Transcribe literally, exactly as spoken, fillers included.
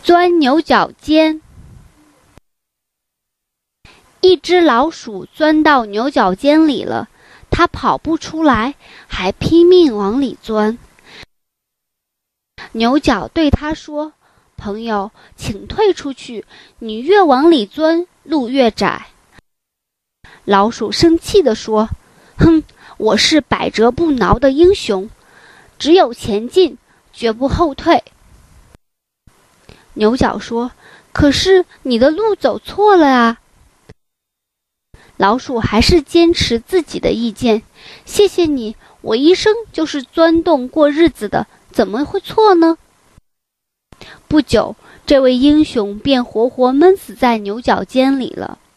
钻牛角尖。一只老鼠钻到牛角尖里了，它跑不出来，还拼命往里钻。牛角对它说：“朋友，请退出去，你越往里钻，路越窄。”老鼠生气地说：“哼，我是百折不挠的英雄，只有前进，绝不后退。”牛角说：“可是你的路走错了啊！”老鼠还是坚持自己的意见：“谢谢你，我一生就是钻洞过日子的，怎么会错呢？”不久，这位英雄便活活闷死在牛角尖里了。